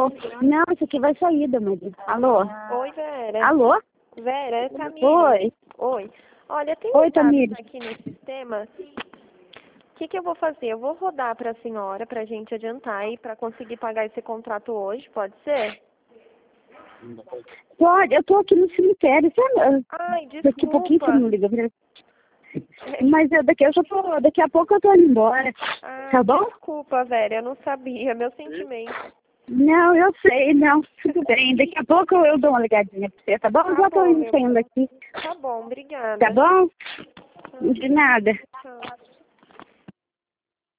Alô? Não, isso aqui vai sair, Maria. Alô? Oi, Vera. Alô? Vera, é Tamires. Oi. Oi. Olha, tem Oi, uns dados Tamires. aqui no sistema. O que eu vou fazer? Eu vou rodar para a senhora, para a gente adiantar e para conseguir pagar esse contrato hoje, pode ser? Pode, eu tô aqui no cemitério, sabe? Ai, Daqui a pouquinho você desculpa. não liga pra... Mas daqui a pouco eu tô indo embora. Ah, Tá bom? desculpa, Vera, eu não sabia, meu sentimento. Não, eu sei, não. Tudo bem. Daqui a pouco eu dou uma ligadinha pra você, tá bom? Tá Já tô bom, indo meu saindo bem. aqui. Tá bom, obrigada. Tá bom? De nada. Tchau.